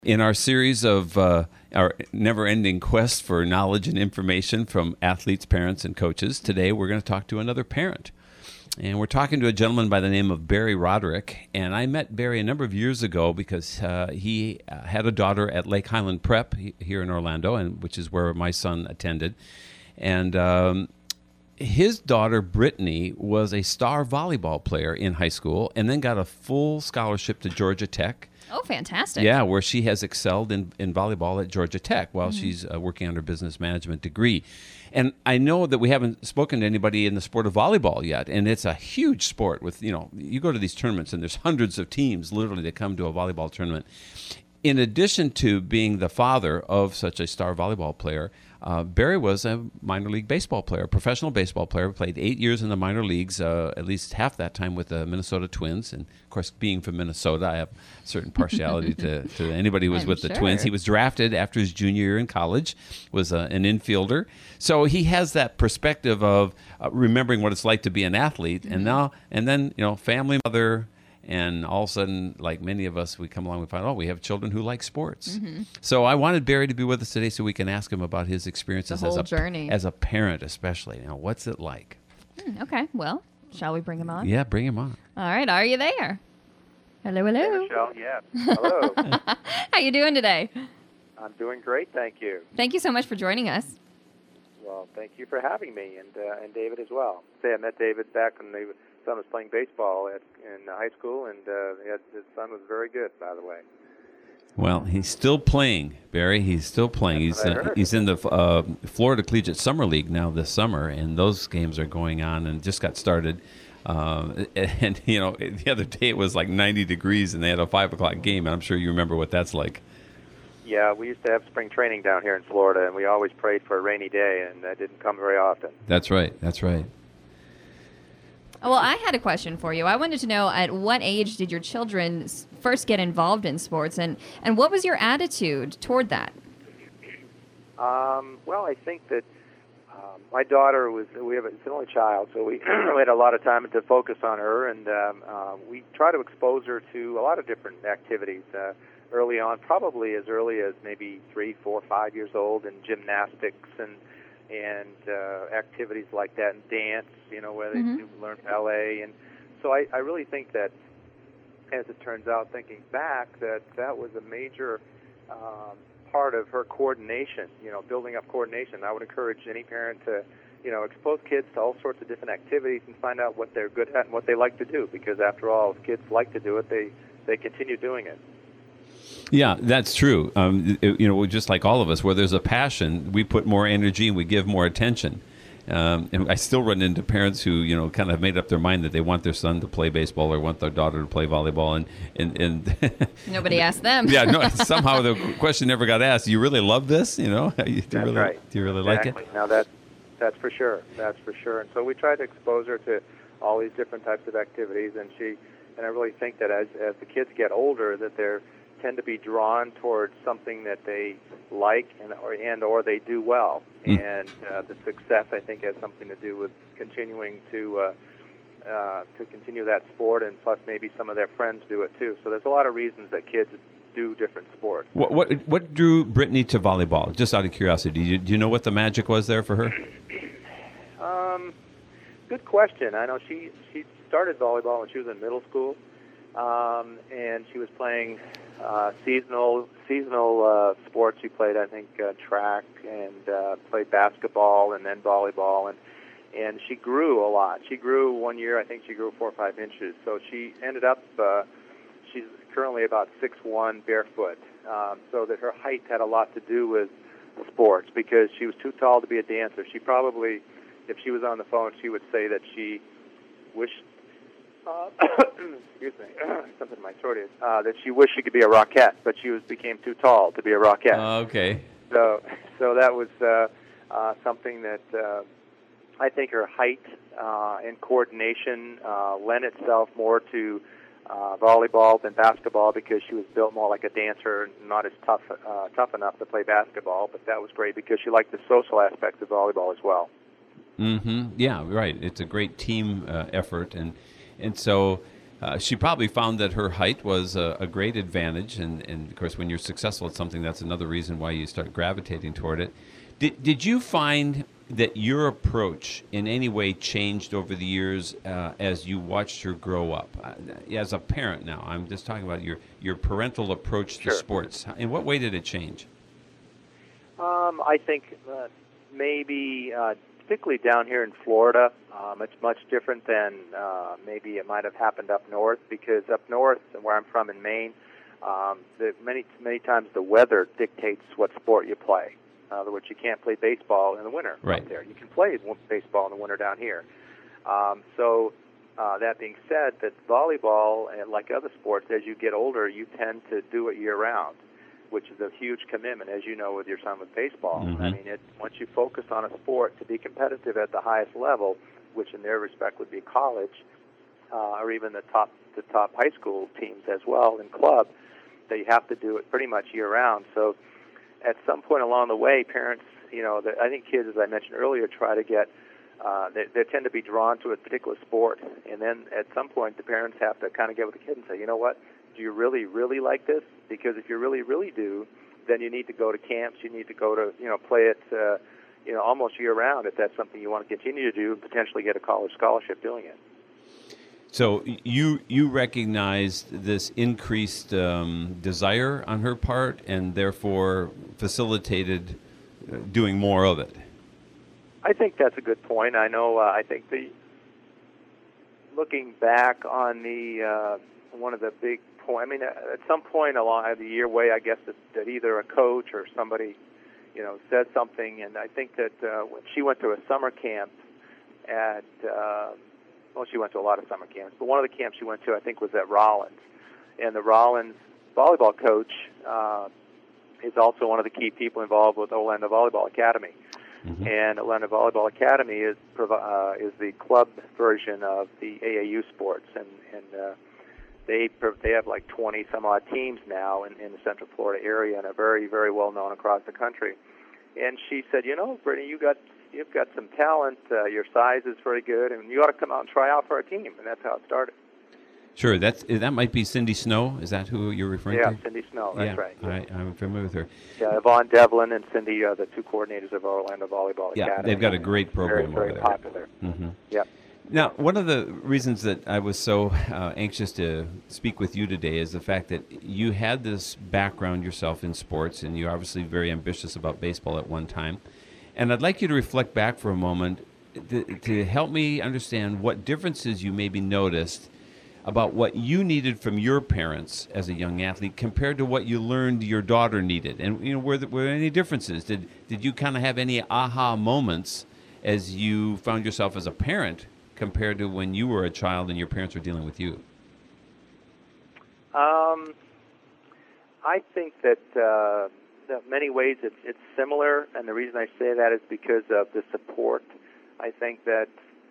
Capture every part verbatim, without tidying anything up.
In our series of uh, our never-ending quest for knowledge and information from athletes, parents, and coaches, today we're going to talk to another parent. And we're talking to a gentleman by the name of Barry Roderick. And I met Barry a number of years ago because uh, he uh, had a daughter at Lake Highland Prep here in Orlando, and which is where my son attended. And um, his daughter, Brittany, was a star volleyball player in high school and then got a full scholarship to Georgia Tech. Oh, fantastic. Yeah, where she has excelled in, in volleyball at Georgia Tech while mm-hmm. she's uh, working on her business management degree. And I know that we haven't spoken to anybody in the sport of volleyball yet, and it's a huge sport with, you know, you go to these tournaments and there's hundreds of teams literally that come to a volleyball tournament. In addition to being the father of such a star volleyball player, uh, Barry was a minor league baseball player, a professional baseball player, played eight years in the minor leagues, uh, at least half that time with the Minnesota Twins. And, of course, being from Minnesota, I have a certain partiality to, to anybody who was I'm with sure. the Twins. He was drafted after his junior year in college, was uh, an infielder. So he has that perspective of uh, remembering what it's like to be an athlete. Mm-hmm. And now, and then, you know, family, mother. And all of a sudden, like many of us, we come along and find, oh, we have children who like sports. Mm-hmm. So I wanted Barry to be with us today so we can ask him about his experiences the whole as a journey. as a parent, especially. Now, what's it like? Mm, okay, well, shall we bring him on? Yeah, bring him on. All right, are you there? Hello, hello. Hey, Michelle, yes. Hello. How you doing today? I'm doing great, thank you. Thank you so much for joining us. Well, thank you for having me, and uh, and David as well. Say, I met David back when they, his son was playing baseball at, in high school, and uh, he had, his son was very good, by the way. Well, he's still playing, Barry. He's still playing. That's he's uh, he's in the uh, Florida Collegiate Summer League now this summer, and those games are going on and just got started. Uh, and, you know, the other day it was like ninety degrees, and they had a five o'clock game, and I'm sure you remember what that's like. Yeah, we used to have spring training down here in Florida, and we always prayed for a rainy day, and that didn't come very often. That's right. That's right. Well, I had a question for you. I wanted to know, at what age did your children first get involved in sports, and, and what was your attitude toward that? Um, well, I think that um, my daughter was, we have a, it's an only child, so we, we had a lot of time to focus on her, and um, uh, we try to expose her to a lot of different activities uh, early on, probably as early as maybe three, four, five years old, in gymnastics and and uh, activities like that, and dance, you know, where they mm-hmm. do learn ballet. And so I, I really think that, as it turns out, thinking back, that that was a major um, part of her coordination, you know, building up coordination. I would encourage any parent to, you know, expose kids to all sorts of different activities and find out what they're good at and what they like to do, because after all, if kids like to do it, they, they continue doing it. Yeah, that's true. Um, it, you know, just like all of us, where there's a passion, we put more energy and we give more attention. Um, and I still run into parents who, you know, kind of made up their mind that they want their son to play baseball or want their daughter to play volleyball, and and, and nobody asked them. Yeah, no. Somehow the question never got asked. Do you really love this? You know, do you that's really, right. Do you really exactly. like it? Now that that's for sure. That's for sure. And so we try to expose her to all these different types of activities, and she and I really think that as as the kids get older, that they're tend to be drawn towards something that they like and or, and or they do well. Mm. And uh, the success, I think, has something to do with continuing to uh, uh, to continue that sport, and plus maybe some of their friends do it too. So there's a lot of reasons that kids do different sports. What what, what drew Brittany to volleyball? Just out of curiosity, do you, do you know what the magic was there for her? Um, good question. I know she she started volleyball when she was in middle school. Um, and she was playing uh, seasonal seasonal uh, sports. She played, I think, uh, track and uh, played basketball and then volleyball, and and she grew a lot. She grew one year, I think she grew four or five inches. So she ended up, uh, she's currently about six one barefoot. Um, so that her height had a lot to do with sports, because she was too tall to be a dancer. She probably, if she was on the phone, she would say that she wished. Uh, excuse me, something in my throat is, uh, that she wished she could be a Rockette, but she was became too tall to be a Rockette. Uh, okay. So, so that was uh, uh, something that uh, I think her height uh, and coordination uh, lent itself more to uh, volleyball than basketball, because she was built more like a dancer, not as tough uh, tough enough to play basketball. But that was great because she liked the social aspects of volleyball as well. Mm-hmm. Yeah, right. It's a great team uh, effort, and. And so uh, she probably found that her height was a, a great advantage, and, and of course, when you're successful at something, that's another reason why you start gravitating toward it. Did Did you find that your approach in any way changed over the years uh, as you watched her grow up? Uh, as a parent now, I'm just talking about your, your parental approach to Sure. sports. In what way did it change? Um, I think uh, maybe, uh, particularly down here in Florida, um, it's much different than uh, maybe it might have happened up north, because up north, where I'm from in Maine, um, the, many many times the weather dictates what sport you play. In other words, you can't play baseball in the winter Right. up there. You can play baseball in the winter down here. Um, so uh, that being said, that volleyball, and like other sports, as you get older, you tend to do it year-round, which is a huge commitment, as you know, with your son with baseball. Mm-hmm. I mean, it, once you focus on a sport to be competitive at the highest level, which in their respect would be college, uh, or even the top the top high school teams as well in club, that you have to do it pretty much year-round. So at some point along the way, parents, you know, the, I think kids, as I mentioned earlier, try to get, uh, they, they tend to be drawn to a particular sport, and then at some point the parents have to kind of get with the kid and say, you know what, do you really, really like this? Because if you really, really do, then you need to go to camps, you need to go to, you know, play it, uh, you know, almost year-round if that's something you want to continue to do and potentially get a college scholarship doing it. So you you recognized this increased um, desire on her part, and therefore facilitated uh, doing more of it. I think that's a good point. I know. Uh, I think the looking back on the uh, one of the big point. I mean, at some point along the year way, I guess that, that either a coach or somebody, you know, said something, and I think that uh, when she went to a summer camp at. Uh, Well, she went to a lot of summer camps, but one of the camps she went to, I think, was at Rollins. And the Rollins volleyball coach uh, is also one of the key people involved with Orlando Volleyball Academy. Mm-hmm. And Orlando Volleyball Academy is uh, is the club version of the A A U sports, and and uh, they they have like twenty some odd teams now in, in the Central Florida area, and are very very well known across the country. And she said, you know, Brittany, you got. You've got some talent, uh, your size is very good, and you ought to come out and try out for our team, and that's how it started. Sure, that's, that might be Cindy Snow. Is that who you're referring yeah, to? Yeah, Cindy Snow, that's yeah, right. Yeah, I, I'm familiar with her. Yeah, Yvonne Devlin and Cindy are the two coordinators of Orlando Volleyball yeah, Academy. Yeah, they've got a great program very, over very there. popular. Mm-hmm. Yep. Now, one of the reasons that I was so uh, anxious to speak with you today is the fact that you had this background yourself in sports, and you're obviously very ambitious about baseball at one time. And I'd like you to reflect back for a moment to, to help me understand what differences you maybe noticed about what you needed from your parents as a young athlete compared to what you learned your daughter needed. And, you know, were there, were there any differences? Did, did you kind of have any aha moments as you found yourself as a parent compared to when you were a child and your parents were dealing with you? Um, I think that... Uh, In many ways, it's, it's similar, and the reason I say that is because of the support. I think that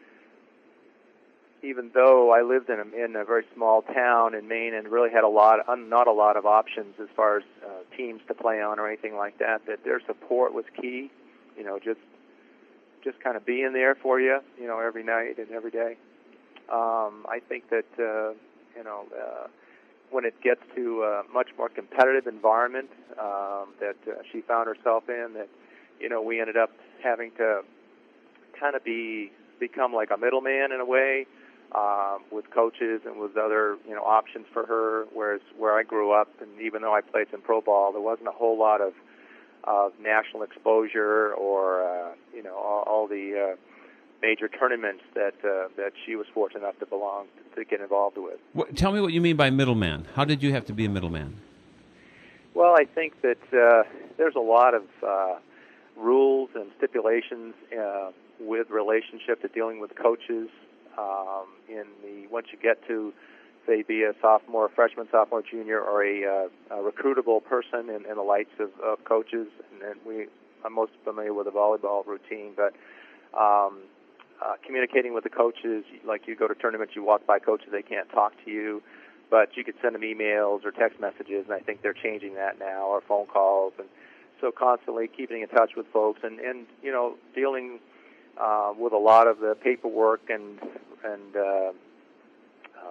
even though I lived in a, in a very small town in Maine and really had a lot, not a lot of options as far as uh, teams to play on or anything like that, that their support was key. You know, just just kind of being there for you, you know, every night and every day. Um, I think that uh, you know. Uh, when it gets to a much more competitive environment um, that uh, she found herself in, that, you know, we ended up having to kind of be become like a middleman in a way um, with coaches and with other, you know, options for her, whereas where I grew up, and even though I played some pro ball, there wasn't a whole lot of, of national exposure or, uh, you know, all, all the uh, major tournaments that uh, that she was fortunate enough to belong to get involved with. What, tell me what you mean by middleman. How did you have to be a middleman? Well, I think that uh, there's a lot of uh, rules and stipulations uh, with relationship to dealing with coaches. Um, in the once you get to, say, be a sophomore, freshman, sophomore, junior, or a, uh, a recruitable person in, in the lights of, of coaches, and, and we I'm most familiar with the volleyball routine, but. Um, Uh, communicating with the coaches, like you go to tournaments, you walk by coaches, they can't talk to you, but you could send them emails or text messages, and I think they're changing that now, or phone calls, and so constantly keeping in touch with folks, and, and you know, dealing uh, with a lot of the paperwork and and uh, uh,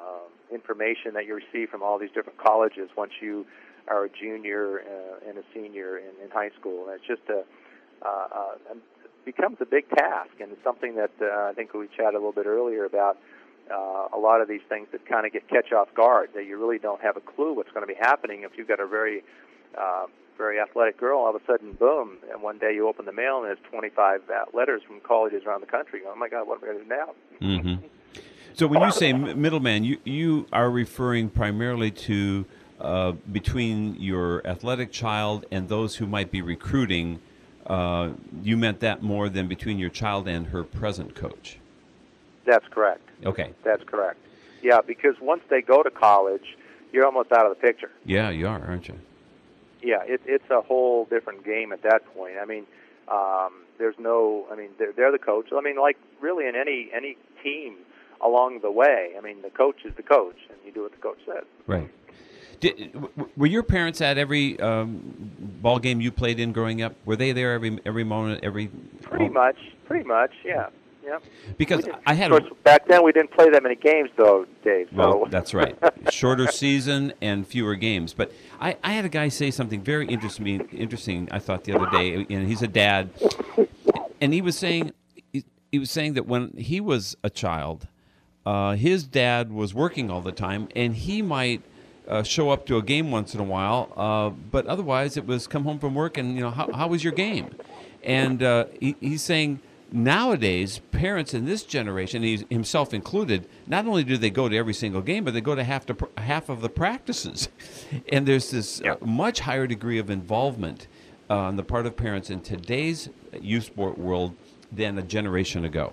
information that you receive from all these different colleges once you are a junior uh, and a senior in, in high school. And it's just a uh, uh, becomes a big task, and it's something that uh, I think we chatted a little bit earlier about. Uh, a lot of these things that kind of get catch off guard, that you really don't have a clue what's going to be happening. If you've got a very, uh, very athletic girl, all of a sudden, boom, and one day you open the mail and there's twenty-five letters from colleges around the country. Oh my God, what am I going to do now? Mm-hmm. So when you say m- middleman, you you are referring primarily to uh, between your athletic child and those who might be recruiting. Uh, you meant that more than between your child and her present coach. That's correct. Okay. That's correct. Yeah, because once they go to college, you're almost out of the picture. Yeah, you are, aren't you? Yeah, it, it's a whole different game at that point. I mean, um, there's no. I mean, they're, they're the coach. I mean, like really in any any team along the way. I mean, the coach is the coach, and you do what the coach says. Right. Did, w- were your parents at every um, ball game you played in growing up? Were they there every every moment, every? Pretty oh. much. Pretty much. Yeah. Yeah. Because I had of course, a, back then we didn't play that many games, though, Dave. So. Well, that's right. Shorter season and fewer games. But I, I had a guy say something very interesting. Interesting, I thought the other day. And he's a dad, and he was saying he, he was saying that when he was a child, uh, his dad was working all the time, and he might uh, show up to a game once in a while. Uh, but otherwise, it was come home from work, and you know, how how was your game? And uh, he, he's saying. Nowadays, parents in this generation, he's, himself included, not only do they go to every single game, but they go to half to pr- half of the practices. And there's this uh, much higher degree of involvement uh, on the part of parents in today's youth sport world than a generation ago.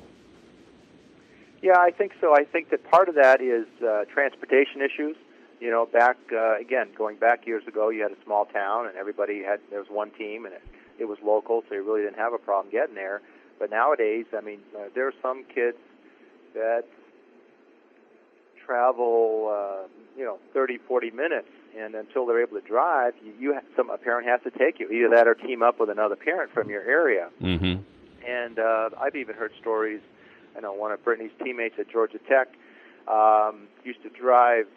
Yeah, I think so. I think that part of that is uh, transportation issues. You know, back, uh, again, going back years ago, you had a small town, and everybody had, there was one team, and it, it was local, so you really didn't have a problem getting there. But nowadays, I mean, uh, there are some kids that travel, uh, you know, thirty, forty minutes, and until they're able to drive, you, you have, some a parent has to take you. Either that or team up with another parent from your area. Mm-hmm. And uh, I've even heard stories. I know one of Brittany's teammates at Georgia Tech um, used to drive.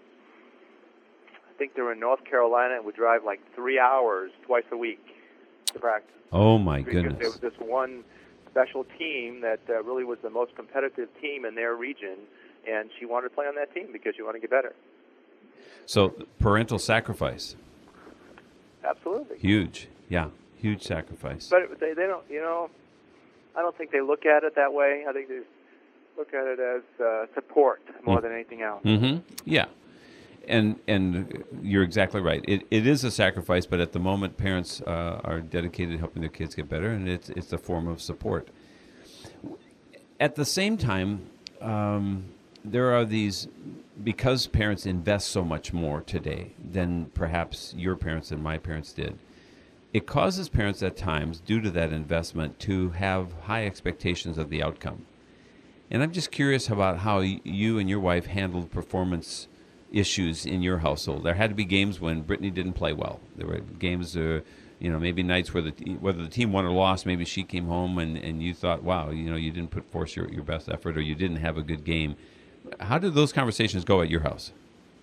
I think they were in North Carolina and would drive like three hours twice a week to practice. Oh my because goodness! There was this one special team that uh, really was the most competitive team in their region, and she wanted to play on that team because she wanted to get better. So parental sacrifice. Absolutely. Huge. Yeah, huge sacrifice. But they, they don't, you know, I don't think they look at it that way. I think they look at it as uh, support more mm. than anything else. Mm-hmm. Yeah. And and you're exactly right. It it is a sacrifice, but at the moment, parents uh, are dedicated to helping their kids get better, and it's it's a form of support. At the same time, um, there are these, because parents invest so much more today than perhaps your parents and my parents did. It causes parents at times, due to that investment, to have high expectations of the outcome. And I'm just curious about how you and your wife handled performance issues in your household. There had to be games when Brittany didn't play well. There were games, uh, you know, maybe nights where the whether the team won or lost, maybe she came home and, and you thought, wow, you know, you didn't put forth your, your best effort, or you didn't have a good game. How did those conversations go at your house?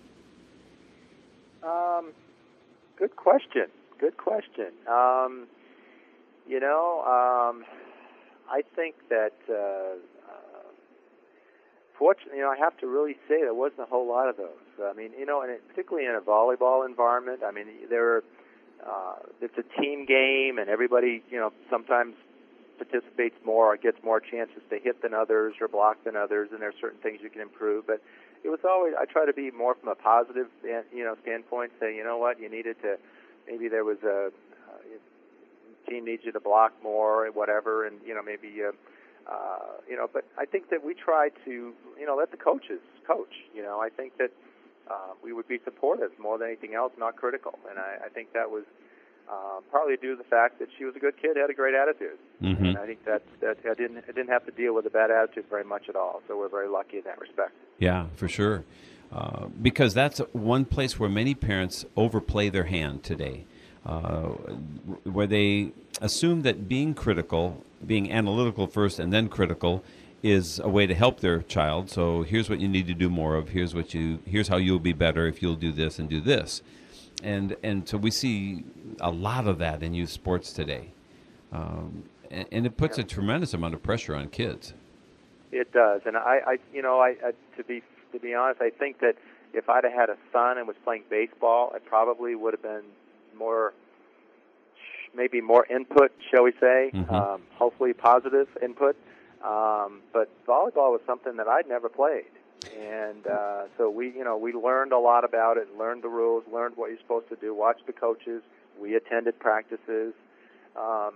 Um, good question. Good question. Um, you know, um, I think that uh, Fortunately, you know, I have to really say there wasn't a whole lot of those. I mean, you know, and it, particularly in a volleyball environment, I mean, there are, uh, it's a team game, and everybody, you know, sometimes participates more or gets more chances to hit than others or block than others, and there are certain things you can improve. But it was always, I try to be more from a positive, you know, standpoint, say, you know what, you needed to, maybe there was a, uh, team needs you to block more or whatever, and, you know, maybe, uh, Uh, you know, but I think that we try to, you know, let the coaches coach. You know, I think that uh, we would be supportive more than anything else, not critical. And I, I think that was uh, partly due to the fact that she was a good kid, had a great attitude. Mm-hmm. And I think that that I didn't I didn't have to deal with a bad attitude very much at all. So we're very lucky in that respect. Yeah, for sure. Uh, because that's one place where many parents overplay their hand today, uh, where they assume that being critical, being analytical first and then critical, is a way to help their child. So here's what you need to do more of. Here's what you. Here's how you'll be better if you'll do this and do this. And and so we see a lot of that in youth sports today, um, and, and it puts a tremendous amount of pressure on kids. It does, and I, I you know, I, I to be to be honest, I think that if I'd have had a son and was playing baseball, I probably would have been more, maybe more input, shall we say? Mm-hmm. Um, hopefully, positive input. Um, but volleyball was something that I'd never played. And uh, so we, you know, we learned a lot about it, learned the rules, learned what you're supposed to do, watched the coaches. We attended practices. Um,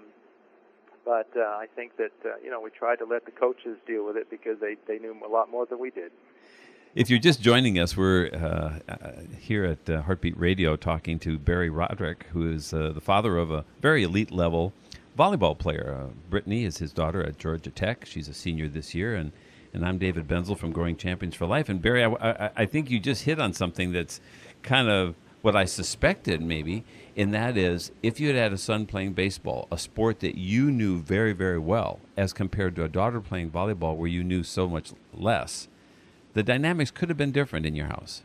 but uh, I think that, uh, you know, we tried to let the coaches deal with it because they, they knew a lot more than we did. If you're just joining us, we're uh, uh, here at uh, Heartbeat Radio talking to Barry Roderick, who is uh, the father of a very elite-level volleyball player. Uh, Brittany is his daughter at Georgia Tech. She's a senior this year, and And I'm David Benzel from Growing Champions for Life. And Barry, I, I, I think you just hit on something that's kind of what I suspected maybe, and that is if you had had a son playing baseball, a sport that you knew very, very well, as compared to a daughter playing volleyball where you knew so much less, the dynamics could have been different in your house.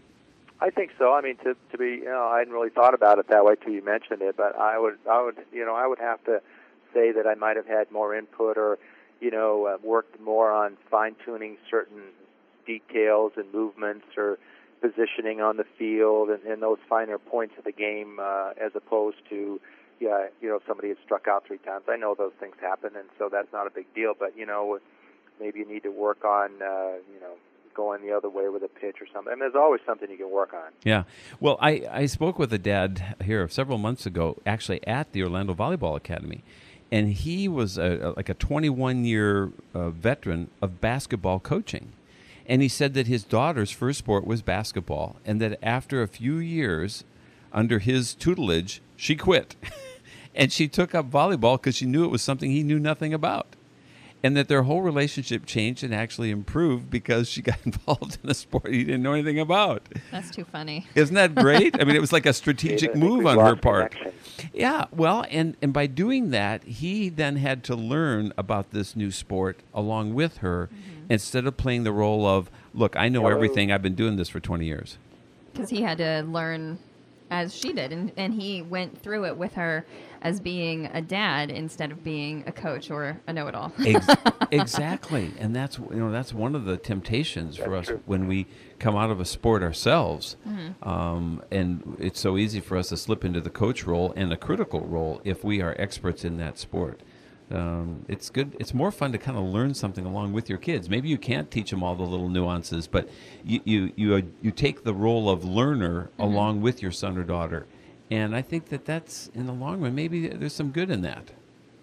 I think so. I mean, to to be, you know, I hadn't really thought about it that way till you mentioned it, but I would, I would, you know, I would have to say that I might have had more input or, you know, uh, worked more on fine-tuning certain details and movements or positioning on the field and, and those finer points of the game uh, as opposed to, yeah, you know, somebody had struck out three times. I know those things happen, and so that's not a big deal. But, you know, maybe you need to work on, uh, you know, going the other way with a pitch or something. And there's always something you can work on. Yeah. Well, I, I spoke with a dad here several months ago, actually at the Orlando Volleyball Academy. And he was a, like a twenty-one-year uh, veteran of basketball coaching. And he said that his daughter's first sport was basketball, and that after a few years under his tutelage, she quit. And she took up volleyball because she knew it was something he knew nothing about. And that their whole relationship changed and actually improved because she got involved in a sport he didn't know anything about. That's too funny. Isn't that great? I mean, it was like a strategic yeah, move on her part. Connection. Yeah, well, and, and by doing that, he then had to learn about this new sport along with her mm-hmm. instead of playing the role of, look, I know Hello. everything. I've been doing this for twenty years. Because he had to learn as she did, and, and he went through it with her as being a dad instead of being a coach or a know-it-all. Ex- exactly, and that's you know that's one of the temptations for us when we come out of a sport ourselves, mm-hmm. um, and it's so easy for us to slip into the coach role and a critical role if we are experts in that sport. Um, it's good. It's more fun to kind of learn something along with your kids. Maybe you can't teach them all the little nuances, but you you you, uh, you take the role of learner mm-hmm. along with your son or daughter, and I think that that's in the long run. Maybe there's some good in that.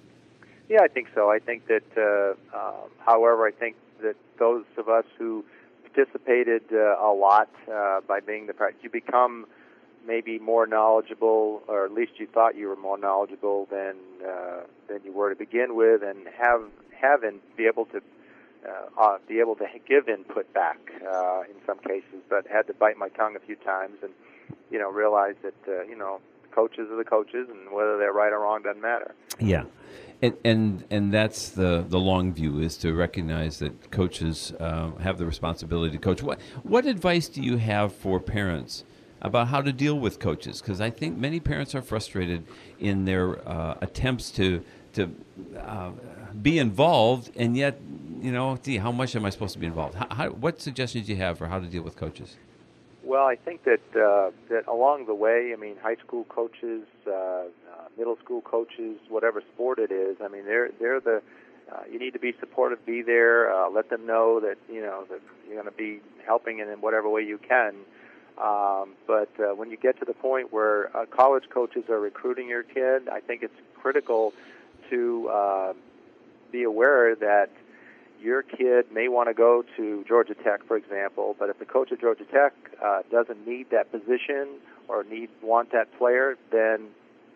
Yeah, I think so. I think that, uh, um, however, I think that those of us who participated uh, a lot uh, by being the practice, you become maybe more knowledgeable, or at least you thought you were more knowledgeable than uh, than you were to begin with, and have have and be able to uh, uh, be able to give input back uh, in some cases, but had to bite my tongue a few times and you know realize that uh, you know coaches are the coaches, and whether they're right or wrong doesn't matter. Yeah. And, and and that's the, the long view, is to recognize that coaches uh, have the responsibility to coach. What what advice do you have for parents about how to deal with coaches? Because I think many parents are frustrated in their uh, attempts to to uh, be involved, and yet, you know, gee, how much am I supposed to be involved? How, how, what suggestions do you have for how to deal with coaches? Well, I think that uh, that along the way, I mean, high school coaches, uh, uh, middle school coaches, whatever sport it is, I mean, they're they're the uh, you need to be supportive, be there, uh, let them know that you know that you're going to be helping in whatever way you can. Um, but uh, when you get to the point where uh, college coaches are recruiting your kid, I think it's critical to uh, be aware that your kid may want to go to Georgia Tech, for example, but if the coach at Georgia Tech uh, doesn't need that position or need want that player, then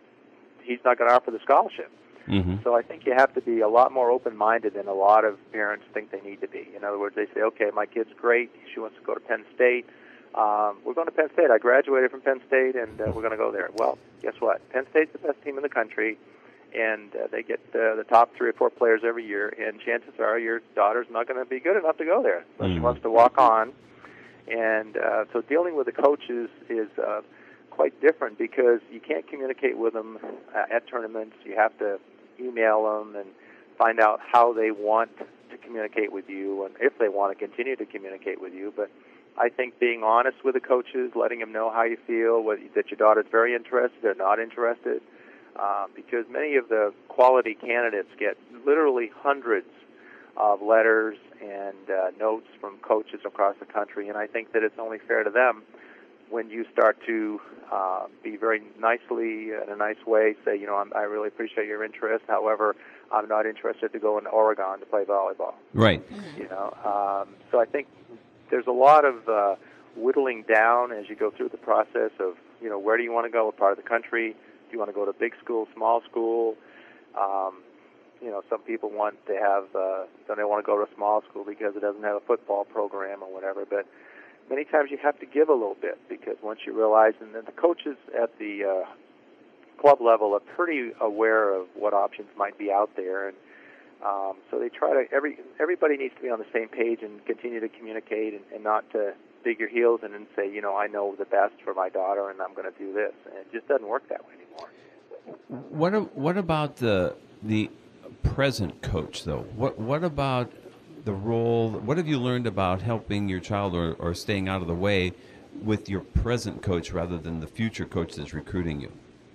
he's not going to offer the scholarship. Mm-hmm. So I think you have to be a lot more open-minded than a lot of parents think they need to be. In other words, they say, okay, my kid's great. She wants to go to Penn State. Um, we're going to Penn State. I graduated from Penn State, and uh, we're going to go there. Well, guess what? Penn State's the best team in the country, and uh, they get uh, the top three or four players every year, and chances are your daughter's not going to be good enough to go there. So Mm. she wants to walk on, and uh, so dealing with the coaches is uh, quite different because you can't communicate with them uh, at tournaments. You have to email them and find out how they want to communicate with you and if they want to continue to communicate with you. But I think being honest with the coaches, letting them know how you feel, what, that your daughter's very interested or not interested, uh, because many of the quality candidates get literally hundreds of letters and uh, notes from coaches across the country, and I think that it's only fair to them when you start to uh, be very nicely, in a nice way, say, you know, I'm, I really appreciate your interest. However, I'm not interested to go in Oregon to play volleyball. Right. You know, um, so I think there's a lot of uh, whittling down as you go through the process of, you know, where do you want to go? What part of the country? Do you want to go to big school, small school? Um, you know, some people want to have, uh, don't they want to go to a small school because it doesn't have a football program or whatever, but many times you have to give a little bit because once you realize, and then the coaches at the uh, club level are pretty aware of what options might be out there, and um, so they try to, every everybody needs to be on the same page and continue to communicate and, and not to dig your heels in and say, you know, I know the best for my daughter and I'm going to do this. And it just doesn't work that way anymore. What a- what about the the present coach though? What what about the role? What have you learned about helping your child or, or staying out of the way with your present coach rather than the future coach that's recruiting you?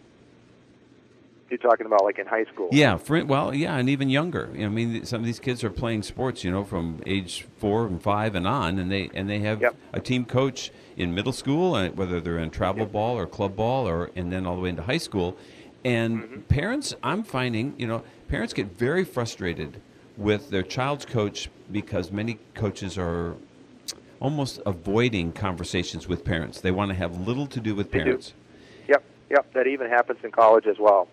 You're talking about like in high school? Yeah, for, well, yeah, and even younger. I mean, some of these kids are playing sports, you know, from age four and five and on, and they and they have Yep. a team coach in middle school, uh, whether they're in travel Yep. ball or club ball, or and then all the way into high school. And Mm-hmm. parents, I'm finding, you know, parents get very frustrated with their child's coach because many coaches are almost avoiding conversations with parents. They want to have little to do with They do. parents. Yep, yep. That even happens in college as well.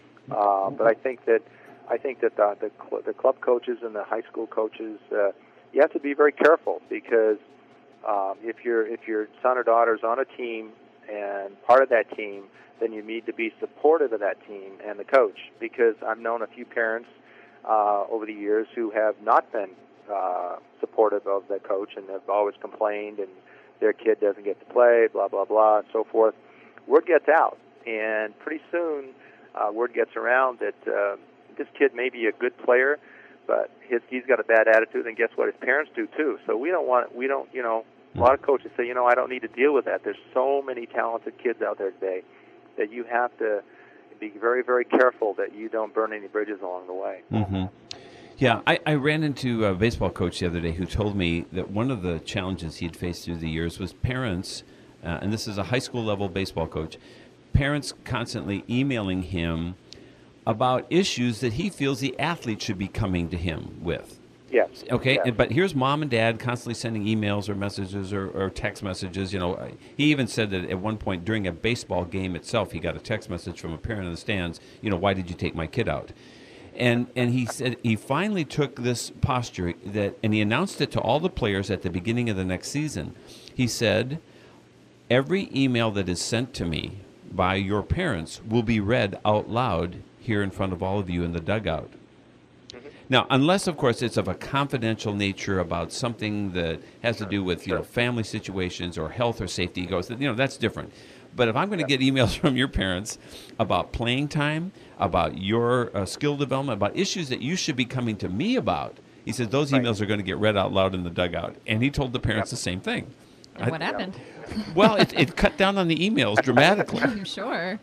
Uh, but I think that I think that the the, cl- the club coaches and the high school coaches, uh, you have to be very careful because um, if your if your son or daughter is on a team and part of that team, then you need to be supportive of that team and the coach. Because I've known a few parents uh, over the years who have not been uh, supportive of the coach and have always complained, and their kid doesn't get to play, blah blah blah, and so forth. Word gets out, and pretty soon. Uh, word gets around that uh, this kid may be a good player, but his, he's got a bad attitude, and guess what? His parents do too. So we don't want, we don't, you know, a lot of coaches say, you know, I don't need to deal with that. There's so many talented kids out there today that you have to be very, very careful that you don't burn any bridges along the way. Mm-hmm. Yeah, I, I ran into a baseball coach the other day who told me that one of the challenges he had faced through the years was parents, uh, and this is a high school level baseball coach, parents constantly emailing him about issues that he feels the athlete should be coming to him with. Yes. Okay, Yes. and, but here's mom and dad constantly sending emails or messages or, or text messages. You know, he even said that at one point during a baseball game itself, he got a text message from a parent in the stands. You know, why did you take my kid out? And and he said he finally took this posture that, and he announced it to all the players at the beginning of the next season. He said, every email that is sent to me by your parents will be read out loud here in front of all of you in the dugout. Mm-hmm. Now, unless, of course, it's of a confidential nature about something that has to do with, you know, family situations or health or safety, he goes, you know, that's different. But if I'm going to get emails from your parents about playing time, about your uh, skill development, about issues that you should be coming to me about, he says those Right. emails are going to get read out loud in the dugout. And he told the parents Yep. the same thing. And what happened? Well, it, it cut down on the emails dramatically. I'm sure.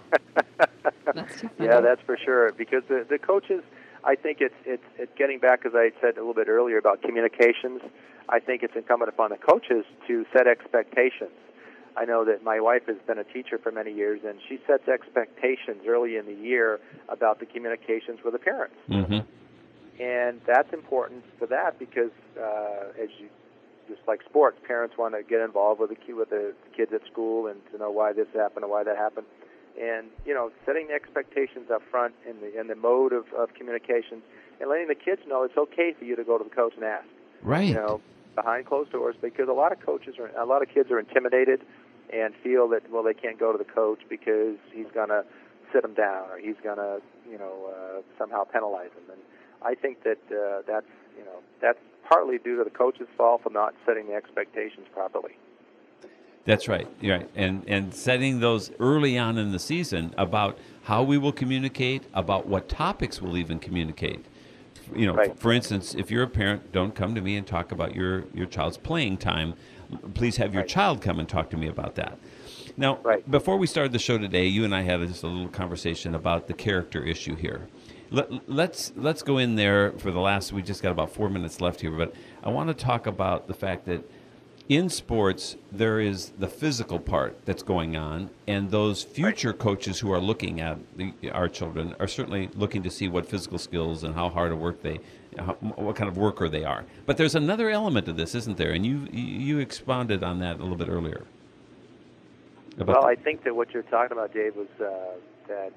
That's too funny. Yeah, that's for sure. Because the the coaches, I think it's it's it's getting back, as I said a little bit earlier about communications. I think it's incumbent upon the coaches to set expectations. I know that my wife has been a teacher for many years, and she sets expectations early in the year about the communications with the parents. Mm-hmm. And that's important for that because, uh, as you, just like sports, parents want to get involved with the ki- with the kids at school and to know why this happened or why that happened. And you know, setting the expectations up front in the in the mode of, of communication, and letting the kids know it's okay for you to go to the coach and ask. Right. You know, behind closed doors, because a lot of coaches are a lot of kids are intimidated and feel that well they can't go to the coach because he's going to sit him down, or he's going to, you know, uh, somehow penalize him. And I think that uh, that's, you know, that's partly due to the coach's fault for not setting the expectations properly. That's right. You're right. And and setting those early on in the season about how we will communicate, about what topics we'll even communicate. You know, Right. f- for instance, if you're a parent, don't come to me and talk about your, your child's playing time. Please have your Right. child come and talk to me about that. Now, Right. before we started the show today, you and I had just a little conversation about the character issue here. Let, let's let's go in there for the last. We just got about four minutes left here, but I want to talk about the fact that in sports there is the physical part that's going on, and those future coaches who are looking at the, our children are certainly looking to see what physical skills and how hard a work they, how, what kind of worker they are. But there's another element of this, isn't there? And you you expounded on that a little bit earlier. About Well, the- I think that what you're talking about, Dave, was uh, that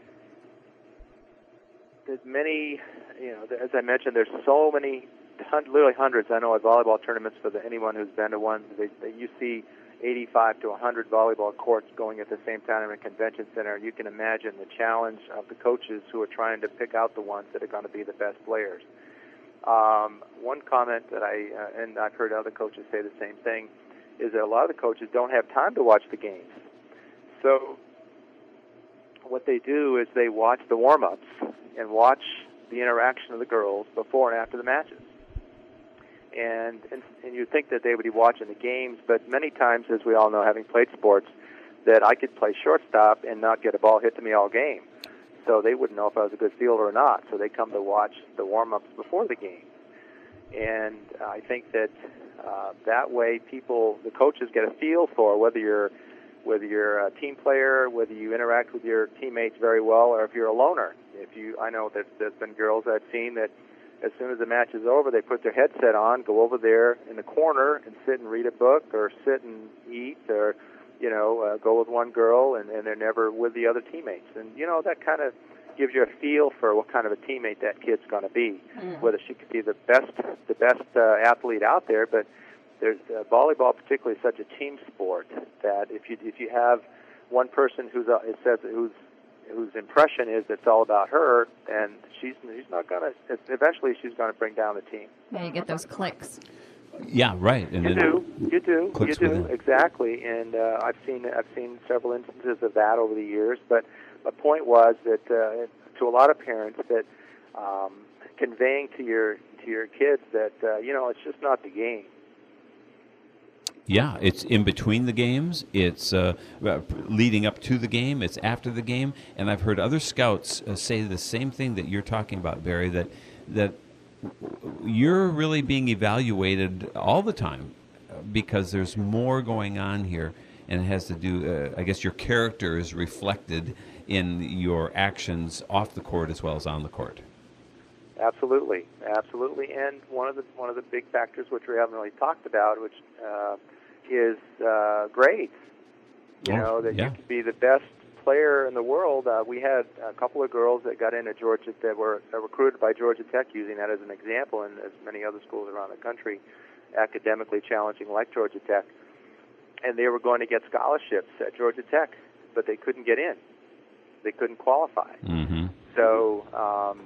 there's many, you know, as I mentioned, there's so many, hun- literally hundreds. I know at volleyball tournaments, for the, anyone who's been to one, they, they, you see eighty-five to one hundred volleyball courts going at the same time in a convention center. You can imagine the challenge of the coaches who are trying to pick out the ones that are going to be the best players. Um, one comment that I, uh, and I've heard other coaches say the same thing, is that a lot of the coaches don't have time to watch the games. So what they do is they watch the warm-ups and watch the interaction of the girls before and after the matches. And, and and you'd think that they would be watching the games, but many times, as we all know, having played sports, that I could play shortstop and not get a ball hit to me all game. So they wouldn't know if I was a good fielder or not. So they come to watch the warm-ups before the game. And I think that uh, that way people, the coaches get a feel for whether you're whether you're a team player, whether you interact with your teammates very well, or if you're a loner. If you, I know that there's been girls I've seen that as soon as the match is over, they put their headset on, go over there in the corner and sit and read a book, or sit and eat, or, you know, uh, go with one girl, and, and they're never with the other teammates. And, you know, that kind of gives you a feel for what kind of a teammate that kid's going to be, mm. whether she could be the best the best uh, athlete out there. But there's uh, volleyball, particularly, is such a team sport that if you if you have one person who's uh, it says who's whose impression is it's all about her, and she's she's not going to. Eventually, she's going to bring down the team. Yeah, you get those clicks. Yeah, right. And you then do, you do, you do within. exactly. And uh, I've seen I've seen several instances of that over the years. But my point was that uh, to a lot of parents, that um, conveying to your to your kids that uh, you know, it's just not the game. Yeah, it's in between the games. It's uh, leading up to the game. It's after the game. And I've heard other scouts uh, say the same thing that you're talking about, Barry, that that you're really being evaluated all the time because there's more going on here, and it has to do, uh, I guess your character is reflected in your actions off the court as well as on the court. Absolutely, absolutely. And one of the one of the big factors, which we haven't really talked about, which uh, is uh, grades. You oh, know, that yeah. you could be the best player in the world. Uh, we had a couple of girls that got into Georgia that were uh, recruited by Georgia Tech, using that as an example, and as many other schools around the country, academically challenging like Georgia Tech. And they were going to get scholarships at Georgia Tech, but they couldn't get in. They couldn't qualify. Mm-hmm. So um,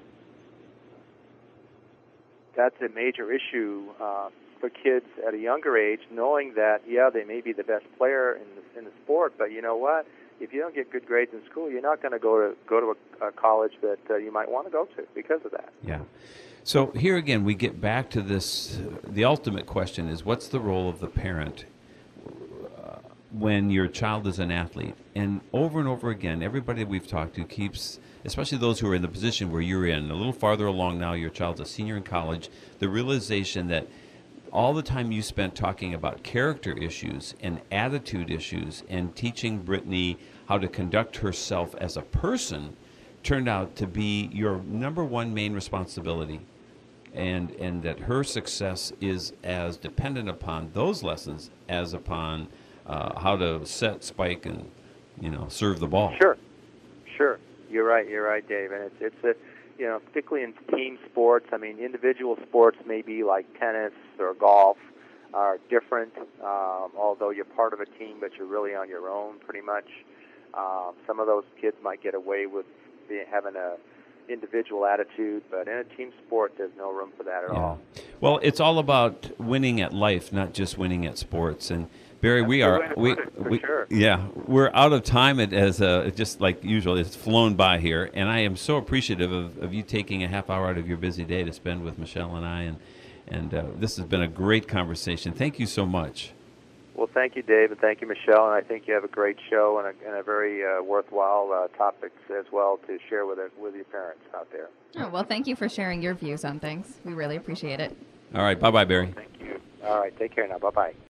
that's a major issue uh, for kids at a younger age, knowing that, yeah, they may be the best player in the, in the sport, but you know what? If you don't get good grades in school, you're not going to go to go to a, a college that uh, you might want to go to because of that. Yeah. So here again, we get back to this. Uh, the ultimate question is, what's the role of the parent uh, when your child is an athlete? And over and over again, everybody we've talked to keeps, especially those who are in the position where you're in, a little farther along now, your child's a senior in college, the realization that all the time you spent talking about character issues and attitude issues and teaching Brittany how to conduct herself as a person turned out to be your number one main responsibility, and and that her success is as dependent upon those lessons as upon uh, how to set, spike, and you know serve the ball. Sure, sure. You're right. You're right, Dave. And it's it's a you know, particularly in team sports. I mean, individual sports may be like tennis or golf are different, um, although you're part of a team, but you're really on your own pretty much. Um, some of those kids might get away with being, having a individual attitude, but in a team sport, there's no room for that at Yeah. all. Well, it's all about winning at life, not just winning at sports. And Barry, That's we a good are way to we, put it, for we sure. yeah, we're out of time. It as uh, just like usual, it's flown by here, and I am so appreciative of, of you taking a half hour out of your busy day to spend with Michelle and I, and and uh, this has been a great conversation. Thank you so much. Well, thank you, Dave, and thank you, Michelle. And I think you have a great show and a, and a very uh, worthwhile uh, topics as well to share with it, with your parents out there. Oh, well, thank you for sharing your views on things. We really appreciate it. All right, bye bye, Barry. Thank you. All right, take care now. Bye bye.